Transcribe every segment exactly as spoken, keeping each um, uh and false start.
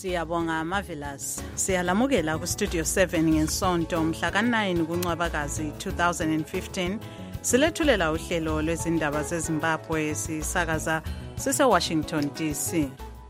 Siyabonga Marvelous. Siyalamukela ku Studio seven ngesonto mhla ka nine kuNcwabakazi two thousand fifteen. Silethulela uhlelo lwezindaba zeZimbabwe sisakaza sise Washington D C.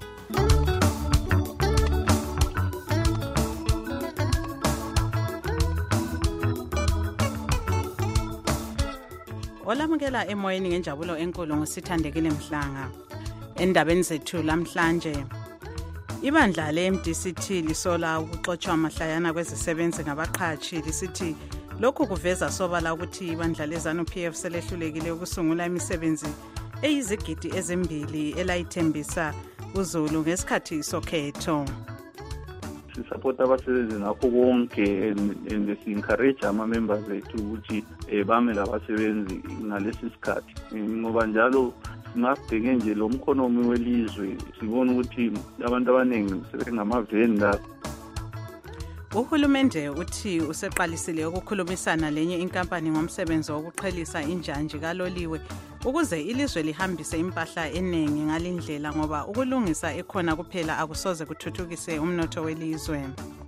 Olamukela emoyeni ngenjabulo enkulu ngosithandekile Mhlanga. Endabeni zethu lamhlanje ibandla le-M D C T lisola ukuxotshwa mahlayana kwezisebenzi ngabaqhatshi lisithi lokhu kuveza sobala ukuthi ibandla leZANU P F selehlulekile ukusungula imisebenzi eyizigidi ezimbili elayithembisa uZulu ngesikhathi sokhetho. Support abasebenzi ngakho konke and si-encourage ama-members ethu ukuthi bame labasebenzi ngalesi sikhathi ngoba njalo singabheke nje lo mkhonomi welizwe sibona ukuthi abantu abaningi sebengamavenda. Uhulumende uthi useqalisile ukukhulumisana lenye inkampani ngomsebenzi wokuqhelisa injanji kaloliwe ukuze ilizwe lihambise impahla eningi ngalindlela ngoba ukulungisa ekhona kuphela akusoze kuthuthukise umnotho welizwe.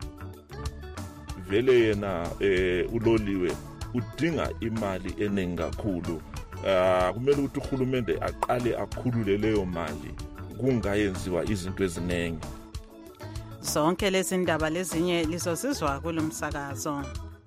Vele yena eh uloliwe udinga imali eningi kakhulu. Uh, kumele ukuthi uhulumende aqale akhulule leyo mali kungayenziwa izinto eziningi. Zonke lezi ndaba lezinye lizozizwa kulomsakazo.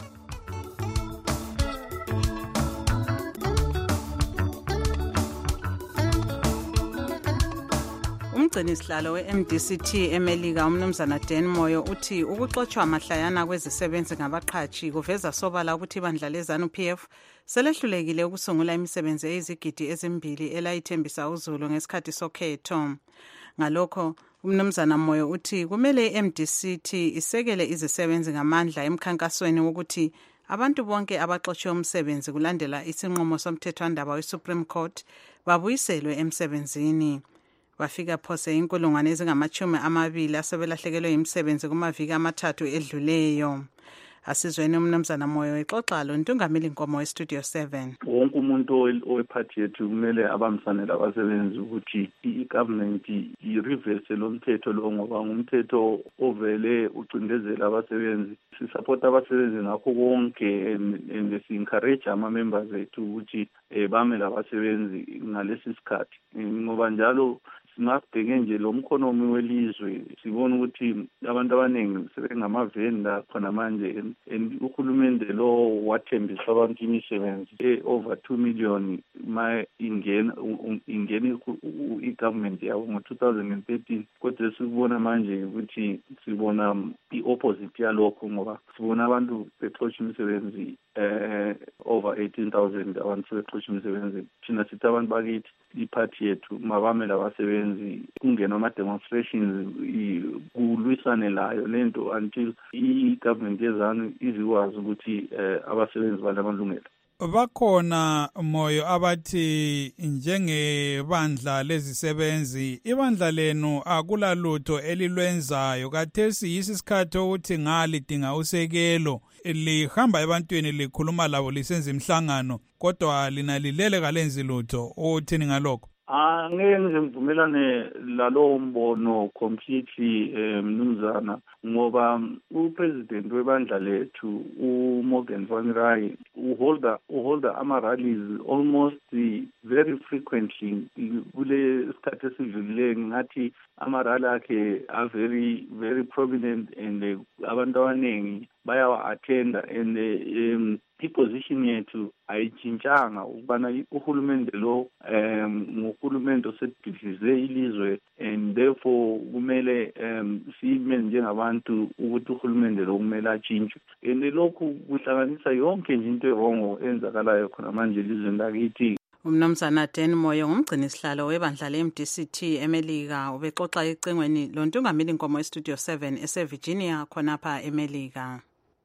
Umgcini sihlalo we-M D C T eMelika umnumzana Dan Moyo uthi ukuxotshwa mahlayana kwezisebenzi ngabaqhatshi kuveza sobala ukuthi ibandla leZANU P F selehlulekile ukusungula imisebenzi eyizigidi ezimbili elayithembisa uZulu ngesikhathi sokhetho. Ngalokho umnumzana Moyo uthi kumele i-M D C T isekele izisebenzi ngamandla emkhankasweni wokuthi abantu bonke abaxotshwe umsebenzi kulandela isinqumo somthethwandaba we-Supreme Court babuyiselwe emsebenzini. Wafika phose inkulungwane ezingamachumi amabili asebelahlekelwe imisebenzi kumaviki amathathu edluleyo. Asizweni umnumzana Moyo exoxa lo Ntungamili Nkomo we-Studio seven. Wonke umuntu owephathi yethu kumele abamsanele abasebenzi ukuthi i-government i-reverse lo mthetho lo ngoba ngumthetho ovele ucindezela abasebenzi. Si-support abasebenzi ngakho konke and si-encourage ama-members ethu ukuthi bame labasebenzi ngalesi sikhathi ngoba njalo singabheke nje lo mkhonomi welizwe sibona ukuthi abantu abaningi sebengamavenda khona manje and uhulumende lo wathembisa abantu imisebenzi e-over two million ma ingena ingena i-government yabo ngo two thousand thirteen kodwa sikubona manje ukuthi sibona i-opposite yalokho ngoba sibona abantu bexotsha imisebenzi eh over eighteen thousand abantu sebexotsha imisebenzi thina sithi abantu bakithi iphathi yethu mabame labasebenzi kungena ama-demonstrations kulwisane layo lento until i-government yeZANU izikwazi ukuthi abasebenzi banamalungelo. Bakhona Moyo abathi njengebandla lezisebenzi ibandla lenu akulalutho elilwenzayo kathesi yisikhathi ukuthi ngalidinga usekelo lihamba ebantwini likhuluma labo lisenza imhlangano kodwa lina lilele kalenzi lutho uthini ngalokho? Angeke ngivumelane lalo mbono completely mnumzana ngoba upresident webandla lethu uMorgan Van Rey uholda uholda ama rallies almost very frequently kule sikhathi esidlulile ngathi ama rally akhe are very very prominent and abantu abaningi bayawa attenda and um, i-position yethu ayitshintshanga ukubana uhulumende lo um nguhulumende osedilize ilizwe and therefore kumele um sime njengabantu ukuthi uhulumende lo kumele atshintshwe and lokhu kuhlanganisa yonke nje into erongo enzakalayo khona manje elizweni lakithi. Umnumzana Dan Moyo ngumgcini sihlalo webandla le-M D C T eMelika ubexoxa ecingweni lo Ntungamili Nkomo e-Studio seven ese-Virginia khonapha eMelika.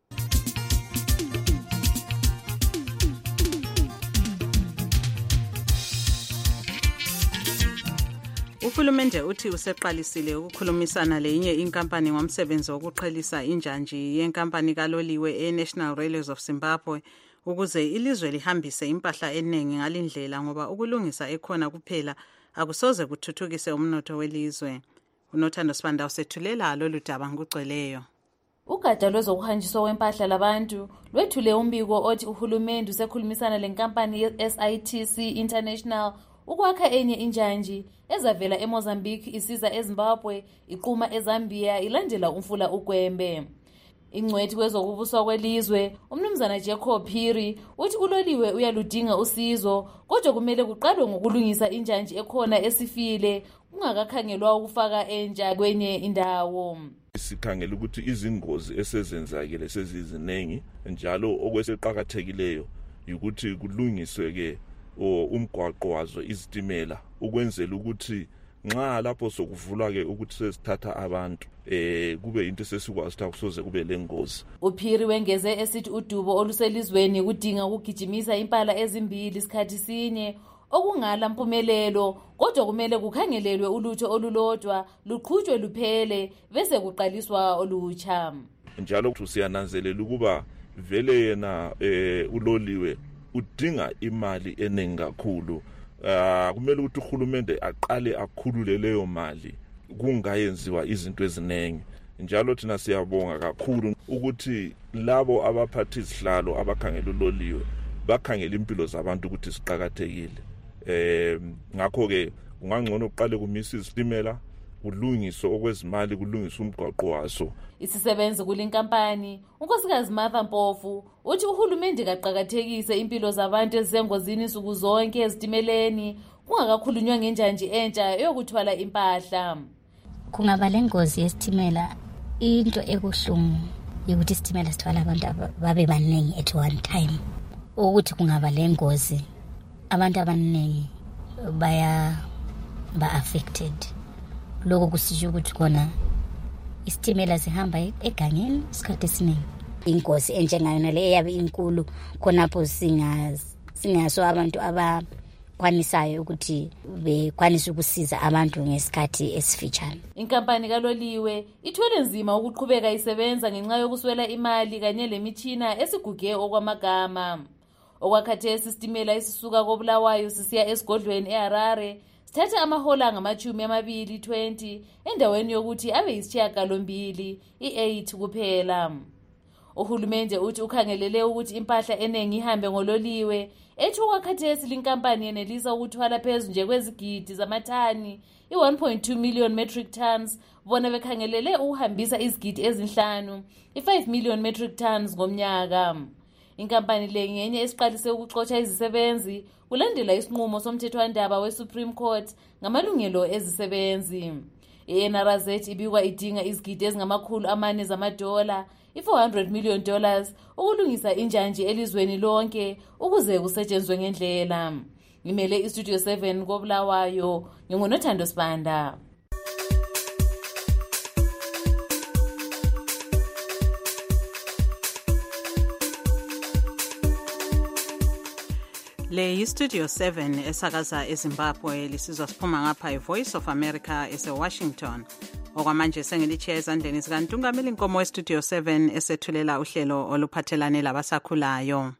Uhulumende uthi useqalisile ukukhulumisana lenye inkampani ngomsebenzi wokuqhelisa injanji yenkampani kaloliwe e-National Railways of Zimbabwe ukuze ilizwe lihambise impahla eningi ngalindlela ngoba ukulungisa ekhona kuphela akusoze kuthuthukise umnotho welizwe. unothando Sibanda usethulela lolu daba ngokugcweleyo. Ugada lwezokuhanjiswa kwempahla labantu lwethule umbiko othi uhulumende usekhulumisana lenkampani ye-S I T C International ukwakha enye injanji ezavela eMozambique isiza eZimbabwe iqhuma eZambia ilandela umfula uGwembe. Ingcwethi kwezokubuswa kwelizwe umnumzana Jacob Phiri uthi uloliwe uyaludinga usizo kodwa kumele kuqalwe ngokulungisa injanji ekhona esifile kungakakhangelwa ukufaka entsha kwenye indawo. Sikhangela ukuthi izingozi esezenzakile sezizinengi njalo okweseqhakathekileyo ukuthi kulungiswe ke umgwaqo wazo izitimela ukwenzela ukuthi nxa lapho sokuvulwa ke ukuthi sesithatha abantu eh kube into sesikwazi ukuthi akusoze kube lengozi. uPhiri wengeze esithi udubo oluselizweni kudinga ukugijimisa impala ezimbili isikhathi sinye okungala mpumelelo kodwa kumele kukhangelelwe ulutho olulodwa luqhutshwe luphele bese kuqaliswa olutsha. Njalo siyananzelela ukuba vele yena eh uloliwe udinga imali eningi kakhulu. Uh, kumele ukuthi uhulumende aqale akhulule leyo mali kungayenziwa izinto eziningi. Njalo thina siyabonga kakhulu ukuthi labo abaphathi izihlalo abakhangela uloliwe bakhangela impilo zabantu ukuthi siqhakathekile. Eh ngakho ke ungangcono uqale kumisa izitimela kulungiswe okwezimali kulungiswe umgwaqo waso. Isisebenzi kulinkampani unkosikazi Martha Mpofu uthi uhulumende kaqhakathekise impilo zabantu ezisengozini suku zonke ezitimeleni kungakakhulunywa ngenjanji entsha eyokuthwala impahla. Kungaba lengozi yesitimela into ekuhlungu ukuthi isitimela sithwala abantu babe baningi at one time. Ukuthi kungaba lengozi abantu abaningi baya ba affected. Lokho kusisho ukuthi kona isitimela sihamba egangeni isikhathi esiningi. Ingozi enjengayona le yabe inkulu khonapho singa singaso abantu abakwanisayo ukuthi bekwanise ukusiza abantu ngesikhathi esifitshane. Inkampani kaloliwe ithwele nzima ukuqhubeka isebenza ngenxa yokuswela imali kanye lemitshina esiguge okwamagama. Okwakhathesi isitimela esisuka koBulawayo sisiya esigodlweni eHarare sithatha amahola ngamachumi amabili twenty endaweni yokuthi abe yisishiyagalombili i-eight kuphela. Uhulumende uthi ukhangelele ukuthi impahla eningi ihambe ngololiwe ethi okwakhathesi linkampani yenelisa ukuthwala phezu nje kwezigidi zamathani i-one point two million metric tons bona bekhangelele ukuhambisa izigidi ezinhlanu i-five million metric tons ngomnyaka. Inkampani le ngenye esiqalise ukuxotsha izisebenzi kulandela isinqumo somthethwandaba weSupreme Court ngamalungelo ezisebenzi. I-N R Z ibikwa idinga izigidi ezingamakhulu amane zamadola i-four hundred million dollars ukulungisa injanji elizweni lonke ukuze kusetshenzwe ngendlela. Ngimele iStudio seven koBulawayo ngingunothando Sibanda. Le yiStudio seven esakaza eZimbabwe lisizwa siphuma ngapha iVoice of America eseWashington. Okwamanje sengilichiya ezandleni zikaNtungameli Nkomo weStudio seven esethulela uhlelo oluphathelane labasakhulayo.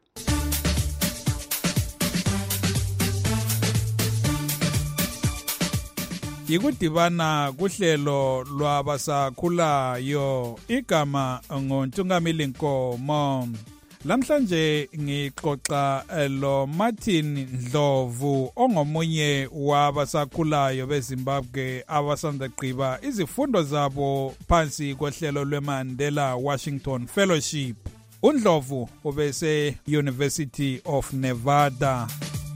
Yikudibana kuhlelo lwabasakhulayo igama ngoNtungameli Nkomo. Lamhlanje ngixoxa lo Martin Ndlovu ongomunye wabasakhulayo beZimbabwe abasanda gqiba izifundo zabo phansi kohlelo lweMandela Washington Fellowship. uNdlovu ubese University of Nevada.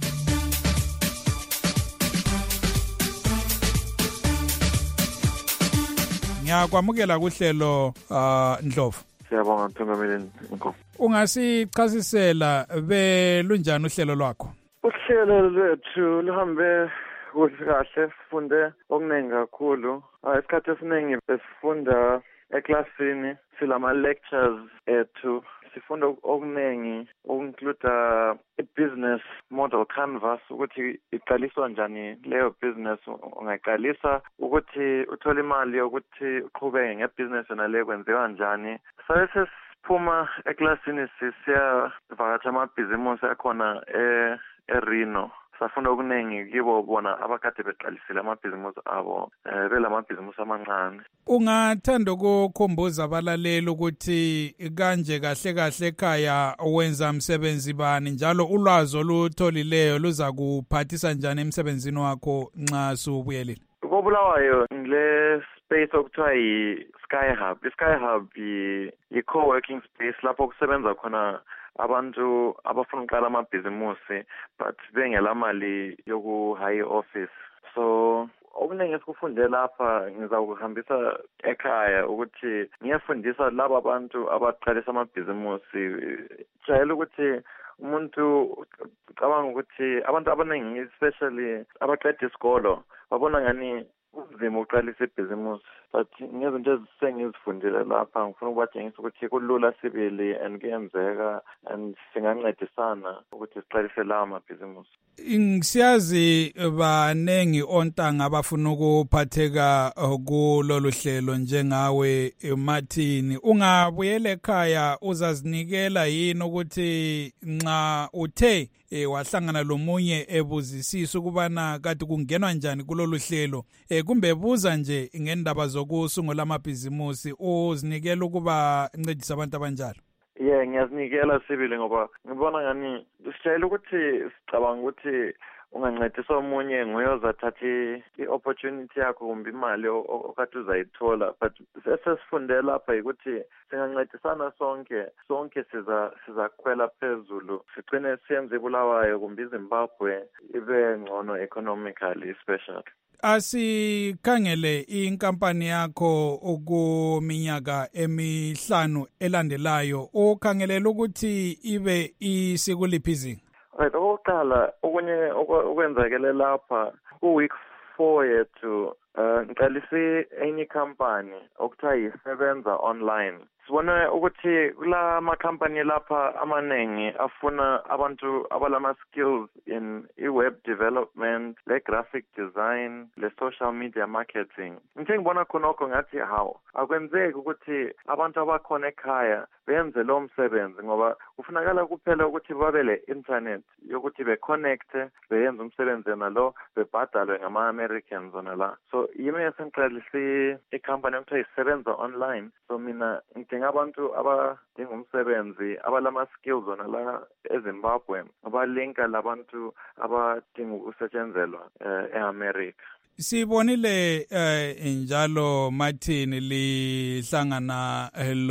Ngiyakwamukela kuhlelo uh, Ndlovu. Siyabonga Ntungameli Nkomo. Ungasichasisela belunjani uhlelo lwakho? Uhlelo lwethu luhambe kuhle kahle, sifunde okuningi kakhulu. Isikhathi esiningi besifunda eklasini silama lectures ethu, sifunda okuningi okuinclude i-business model canvas ukuthi iqaliswa njani leyo business, ungayiqalisa ukuthi uthole imali yokuthi uqhubeke ngebusiness nale kwenziwa kanjani. Sase phuma eklasini sisiya vakatsha amabhizimusi akhona e eRino. safunda okuningi kibo bona abakade beqalisile amabhizimusi abo um belamabhizimusi amancane. Ungathanda ukukhumbuza abalaleli ukuthi kanje kahle kahle ekhaya wenza umsebenzi bani njalo ulwazi olutholileyo luza kuphathisa njani emsebenzini wakho nxa subuyelile? Kobulawayo ngile space okuthiwa yi-Sky Hub. I-Sky Hub yi-co-working space lapho kusebenza khona abantu abafuna ukuqala amabhizimusi but bengela mali yoku-hire office. So okuningi esikufunde lapha ngizakuhambisa ekhaya ukuthi ngiyafundisa laba abantu abaqalisa amabhizimusi. Jayela ukuthi umuntu cabanga ukuthi abantu abaningi especially abaqeda isikolo babona ngani uzima uqalisa ibhizimusi, but ngezinto ezisengizifundile lapha ngifuna ukubatshengisa ukuthi kulula sibili and kuyenzeka and singancedisana ukuthi siqalise lawo mabhizimusi. Ngisiyazi banengi ontanga abafuna ukuphatheka kulolu hlelo njengawe Martin. Ungabuyela ekhaya uzazinikela yini ukuthi nxa uthe e wahlangana lomunye ebuzisisa ukubana kade kungenwa njani kulolu hlelo e kumbe buza nje ngendaba zokusungula amabhizimusi uzinikela ukuba ncedisa abantu abanjalo? Yeah, ngiyazinikela sibili ngoba ngibona ngani sijayele ukuthi sicabanga ukuthi ungancedisa omunye nguye ozathatha i-opportunity yakho kumbe imali okade uzayithola, but sesifundela lapha ukuthi singancedisana sonke sonke siza sizakhwela phezulu sigcine siyenze iBulawayo kumbe iZimbabwe ibe ngcono economically especially. Asikhangele inkampani yakho ukuminyaka emihlanu elandelayo ukhangelela ukuthi ibe isikuliphi izinga? Right, okokuqala okunye okwenzakele lapha ku-week four yethu uh, ngiqalise enye company okuthiwa yisebenza online. Sibona ukuthi kula makhampani lapha amanengi afuna abantu abalama skills in i-web development, le-graphic design, le-social media marketing. Ngithe ngibona khonokho ngathi hawu akwenzeki ukuthi abantu abakhona ekhaya benze lo msebenzi ngoba kufunakala kuphela ukuthi babe le-internet yokuthi be-connecte beyenze umsebenzi nalo bebhadalwe ngama-Americans ona la. So yimi esengiqalise i-company okuthiwa isebenza online. So mina ngidinga abantu abadinga umsebenzi abalama skills ona la eZimbabwe abalinka labantu abadinga ukusetshenzelwa e-America. Sibonile njalo Martin lihlangana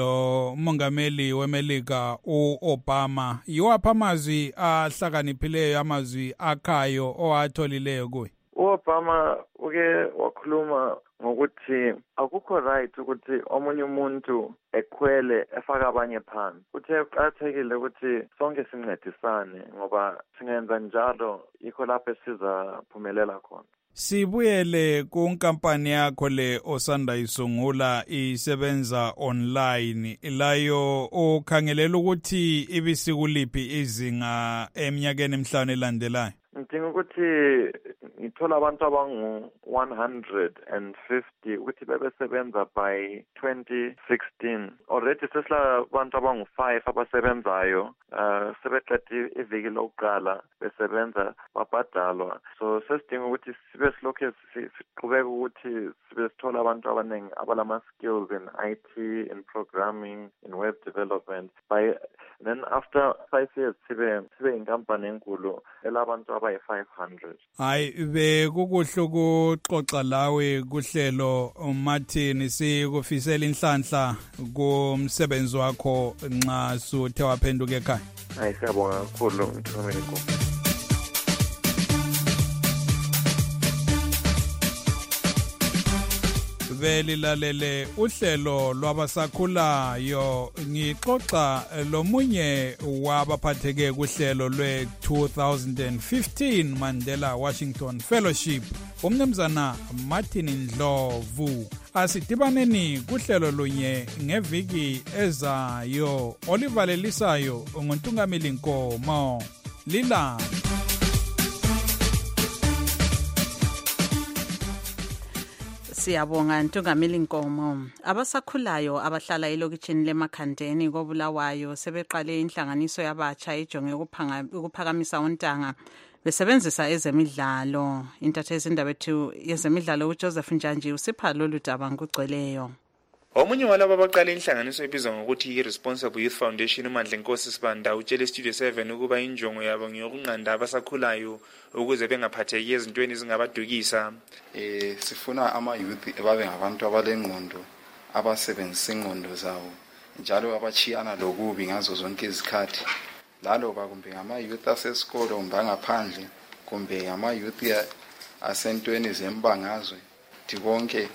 lo mongameli weMelika uObama. Yiwaphi amazwi ahlakaniphileyo amazwi akhayo owatholileyo kuye? uObama uke wakhuluma ngokuthi akukho right ukuthi omunye umuntu ekhwele efaka abanye phansi. Uthe kuqakathekile ukuthi sonke sincedisane ngoba singenza njalo yikho lapho sizaphumelela khona. Sibuyele kunkampani yakho le osanda isungula isebenza online layo ukhangelela ukuthi ibisikuliphi izinga eminyakeni emihlanu elandelayo? Ngidinga ukuthi ngithola abantu abangu one hundred fifty ukuthi bebesebenza by twenty sixteen. Already sesila abantu abangu five abasebenzayo uh, sebeqede iviki lokuqala besebenza babhadalwa. So sesidinga ukuthi sibe silokhu siqhubeka ukuthi sibe sithola abantu abaningi abalama skills in I T, in programming, in web development. By then after five years sibe sibe inkampani enkulu elabantu abayi five hundred. Hayi bekukuhle ukuxoxa lawe kuhlelo Martin, sikufisela inhlanhla kumsebenzi wakho nxa suthe waphenduka ekhaya. Hayi siyabonga kakhulu Mthomeko. Belilalele uhlelo lwabasakhulayo ngixoxa lomunye wabaphatheke kuhlelo lwe two thousand fifteen Mandela Washington Fellowship umnumzana Martin Ndlovu. Asidibaneni kuhlelo lunye ngeviki ezayo olivalelisayo ngontungameli Nkomo lila. Siyabonga Ntungameli Nkomo. Abasakhulayo abahlala elokitshini leMakhandeni koBulawayo sebeqale inhlanganiso yabatsha ejonge ukuphakamisa ontanga besebenzisa ezemidlalo. Intatheli indaba ethu yezemidlalo uJoseph Njanji usipha lolu daba ngokugcweleyo. Omunye walabo abaqala inhlanganiso ebizwa ngokuthi i-Responsible Youth Foundation uMandla Nkosi Sibanda utshele Studio seven ukuba injongo yabo ngiyokunqanda abasakhulayo ukuze bengaphatheki ezintweni ezingabadukisa. Eh sifuna ama youth babe ngabantu abalengqondo abasebenzisa ingqondo zawo njalo abachiyana lokubi ngazo zonke izikhathi. Lalo ba kumbe ngama youth asesikolo mbangaphandle kumbe ama youth asentweni zembangazwe tikonke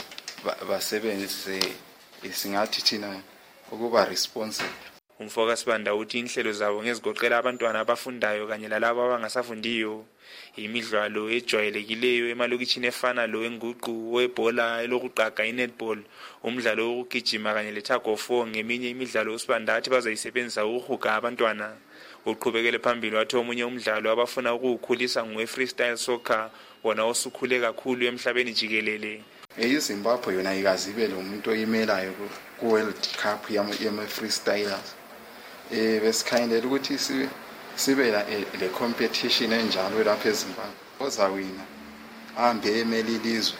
basebenze isingathi thina ukuba responsible. Umfoka Sibanda uthi inhlelo zabo ngezigoqela abantwana abafundayo kanye lalabo abangasafundiyo. Imidlalo ejwayelekileyo emalokitshini efana lo enguqu webhola elokuqaga i-netball, umdlalo wokugijima kanye le-tug of war ngeminye imidlalo uSibanda athi bazayisebenzisa ukuhuga abantwana. Uqhubekele phambili wathi omunye umdlalo abafuna ukuwukhulisa ngwe-freestyle soccer wona osukhule kakhulu emhlabeni jikelele. eZimbabwe yona ikazibe lo muntu oyimelayo ku World Cup yama freestylers. Eh besikhandela ukuthi sibe sibe la le competition enjalo lapha eZimbabwe. Ozawina ahambe emeli ilizwe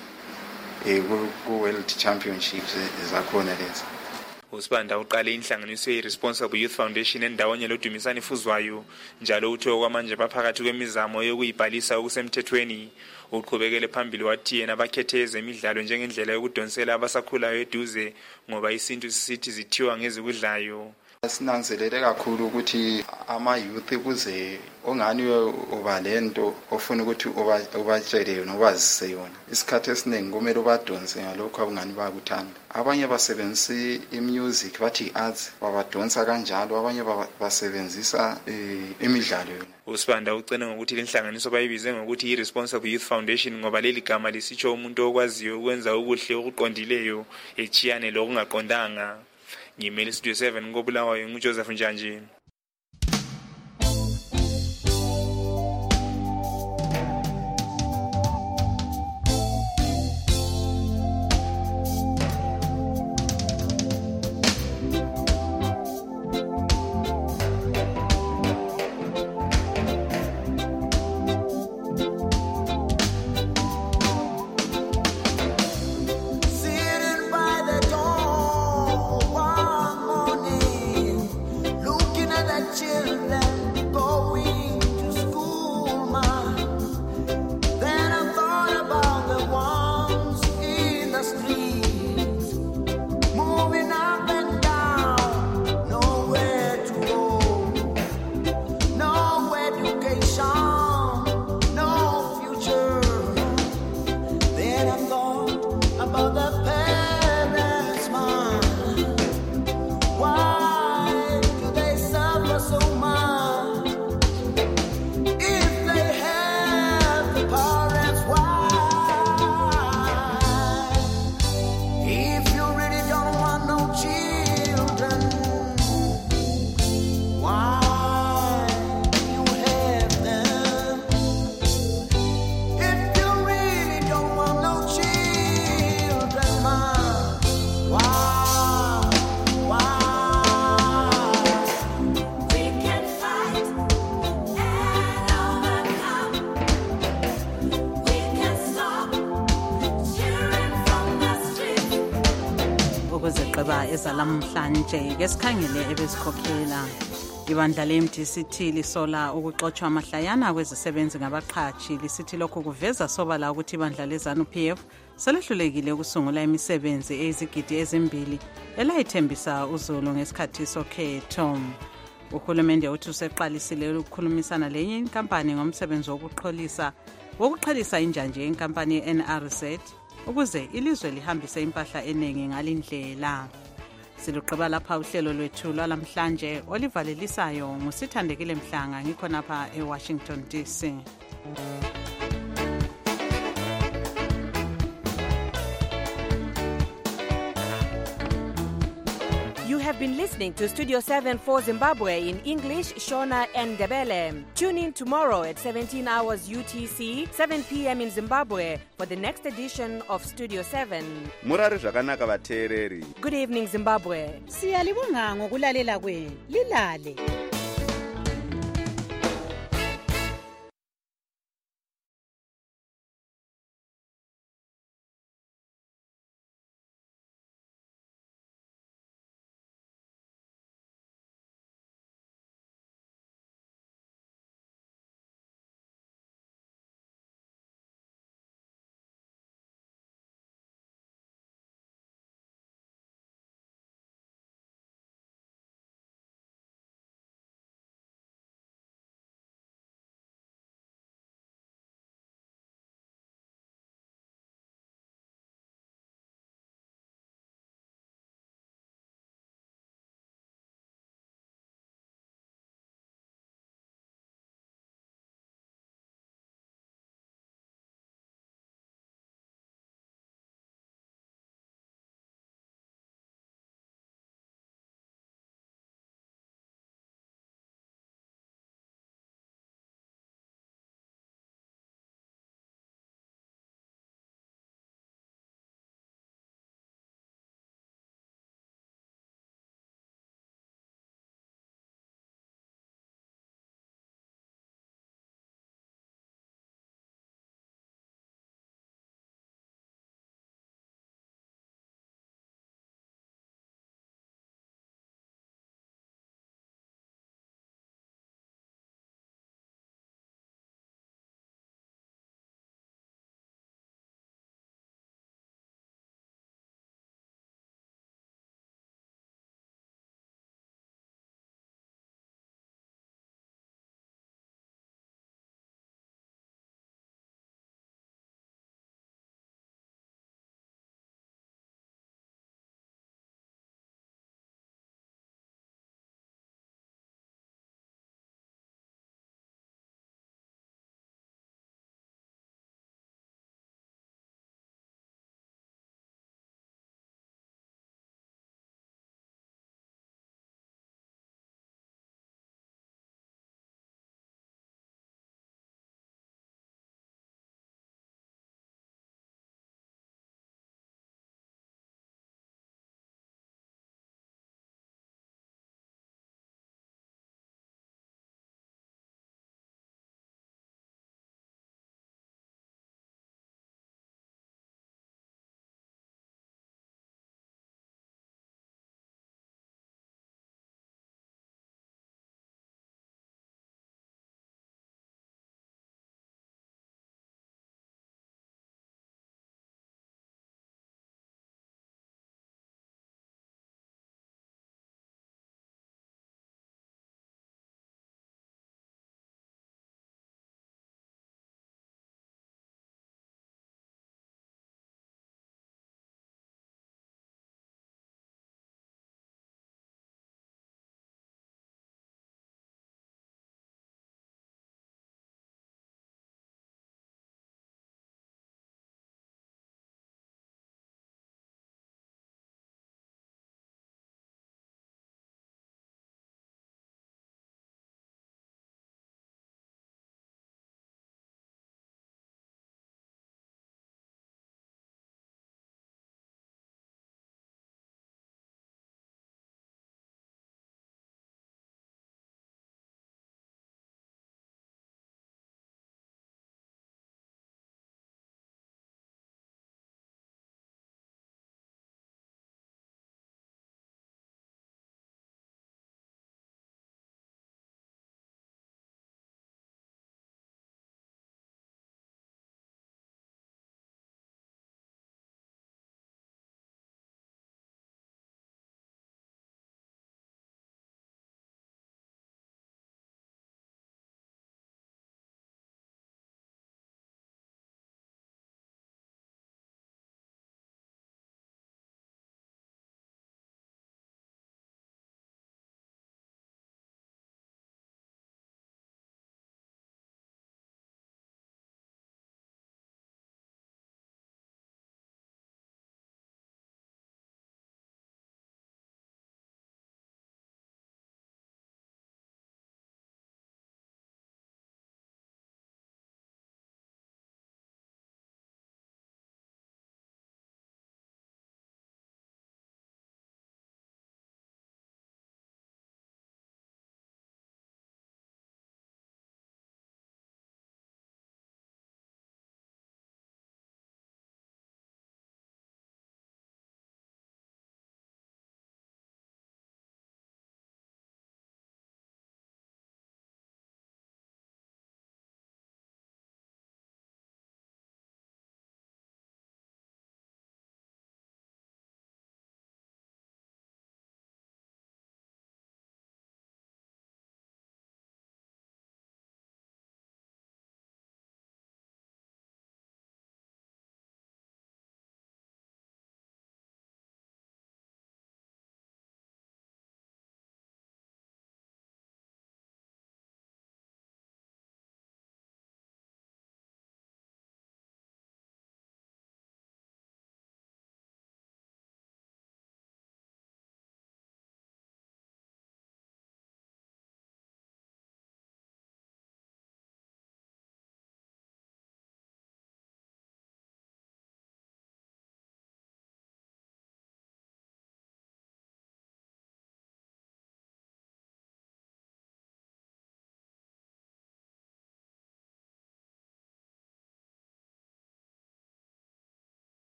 eh ku World Championships ezakhona lezi. uSibanda uqale inhlanganiso ye-Responsible Youth Foundation endawonye loDumisani Fuzwayo njalo uthe okwamanje baphakathi kwemizamo yokuyibhalisa okusemthethweni. Uqhubekele phambili wathi yena bakhethe ezemidlalo njengendlela yokudonsela abasakhulayo eduze ngoba isintu sisithi zithiwa ngezikudlayo. Sinanzelele kakhulu ukuthi ama youth kuze ongani uba lento ofuna ukuthi ubatshele nobazise yona. Isikhathi esiningi kumele ubadonse ngalokho abangani bakuthanda. Abanye basebenzisa imusic bathi arts babadonsa kanjalo, abanye basebenzisa imidlalo yona. uSibanda ucene ngokuthi lenhlanganiso bayibize ngokuthi i-Responsible Youth Foundation ngoba leli gama lisitsho umuntu okwaziyo ukwenza ukuhle okuqondileyo echiyane lokungaqondanga. Ngimele Studio seven ngobulawayo nguJoseph Njanji. Ezalamhlanje ke sikhangele ebesikhokhela ibandla le-M D C T lisola ukuxoshwa amahlayana kwezisebenzi ngabaqhatshi. Lisithi lokho kuveza sobala ukuthi ibandla leZANU P F selehlulekile ukusungula imisebenzi eyizigidi ezimbili elayithembisa uZulu ngesikhathi sokhetho. Uhulumende uthi useqalisile ukukhulumisana lenye inkampani ngomsebenzi wokuqholisa wokuqhelisa injanje inkampani ye-N R Z ukuze ilizwe lihambise impahla eningi ngalindlela. Siluqaba lapha uhlelo lwethu lwalamhlanje olivalelisayo ngusithandekile Mhlanga ngikhonapha eWashington D C. You have been listening to Studio seven for Zimbabwe in English, Shona and Ndebele. Tune in tomorrow at seventeen hours U T C, seven p.m. in Zimbabwe for the next edition of Studio seven. Murari zvakanaka vateereri. Good evening, Zimbabwe. Siyalibonga ngokulalela kwenu. Lilale.